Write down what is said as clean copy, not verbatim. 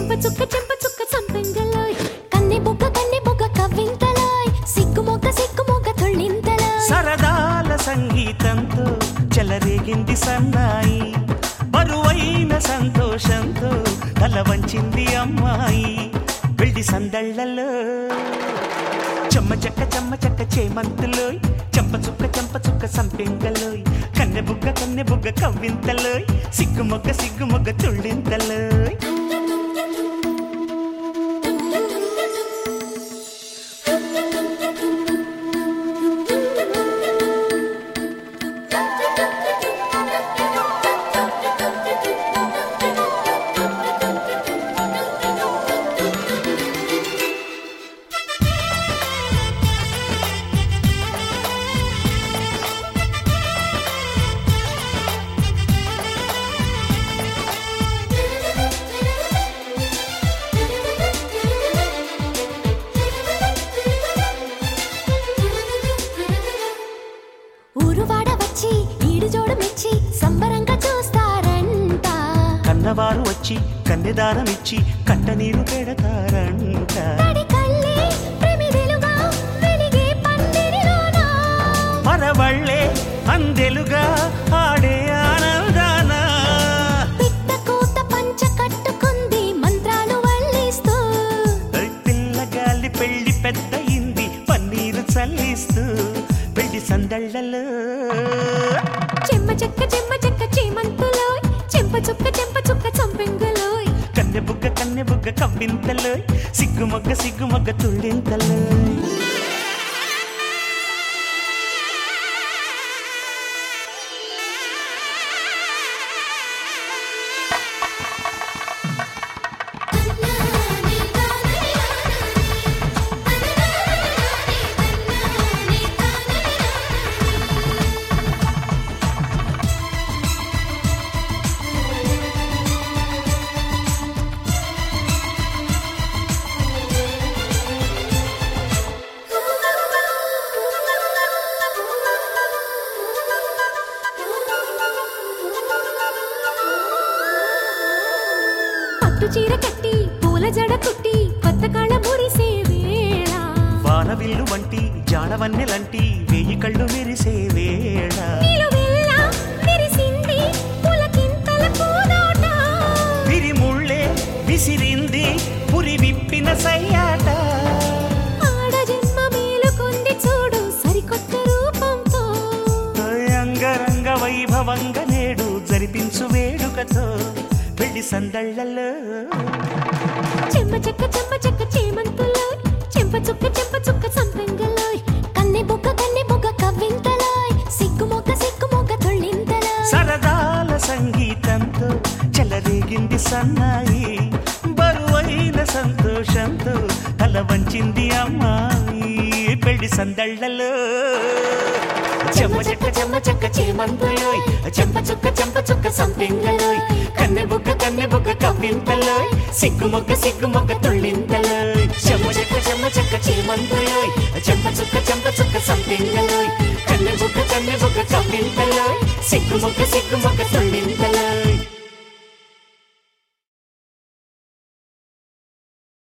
చెంప చుక్క సంపెంగలోయ్ కన్నె బుగ్గ కవ్వింతలోయ్ సిగ్గు మొగ్గ తొళ్ళింతలోయ్ సరదాల సంగీతంతో చెలరేగింది సన్నాయి బరువైన సంతోషంతో తల వంచింది అమ్మాయి పెళ్లి సందళ్ళలో చెమ్మ చెక్క చేమంతులోయ్ చెంప చుక్క సంపెంగలోయ్ కన్నె బుగ్గ కవ్వింతలోయ్ సిగ్గు మొగ్గ తుళ్ళింతలోయ్ ఊరువాడ వచ్చి ఈడు జోడు మెచ్చి సంబరంగా చూస్తారంట కన్నవారు వచ్చి కన్నెదానమిచ్చి కంట నీరు పెడతారంట తడి కళ్ళే ప్రేమిదెలుగా వెలిగే పందిరిలోన పరవళ్ళే అందెలుగా ఆడే ఆనందాన పిట్ట కూత పంచ కట్టుకుంది మంత్రాలు వల్లిస్తూ పిల్లగాలి పెళ్లి పెద్దయింది పన్నీరు చల్లిస్తూ పెళ్లి సందళ్ళలో చెమ్మ చెక్క చేమంతులోయ్ చెంప చుక్క సంపెంగలోయ్ కన్నె బుగ్గ కవ్వింతలోయ్ సిగ్గు మొగ్గ తుళ్ళింతలోయ్ పట్టు చీర కట్టి పూల జడ కుట్టి కొత్త కాళ్ళ మురిసే వేళ వానవిల్లు వంటి జాడవన్నెలంటి వేయి కళ్ళు మెరిసే వేళ నిలువెల్లా మెరిసింది పులకింతల పూదోట విరిముళ్ళే విసిరింది పురి విప్పిన సయ్యాట ఆడ జన్మ మేలుకొంది చూడు సరికొత్త రూపంతో అంగరంగ వైభవంగా నేడు జరిపించు వేడుకతో పెళ్లి సందళ్ళలో చెమ్మ చెక్క చేమంతులోయ్ చెంప చుక్క సంపెంగలోయ్ కన్నె బుగ్గ కవ్వింతలోయ్ సిగ్గు మొగ్గ తొళ్ళింతలోయ్ సరదాల సంగీతంతో చెలరేగింది సన్నాయి బరువైన సంతోషంతో తల వంచింది అమ్మాయి పెళ్లి సందళ్ళలో చెమ్మ చెక్క చేమంతులోయ్ చెంప చుక్క సంపెంగలోయ్ కన్నె బుగ్గ కవ్వింతలోయ్ సిగ్గు మొగ్గ తుళ్ళింతలోయ్ చెమ్మ చెక్క చేమంతులోయ్ చెంప చుక్క సంపెంగలోయ్ కన్నె బుగ్గ కవ్వింతలోయ్ సిగ్గు మొగ్గ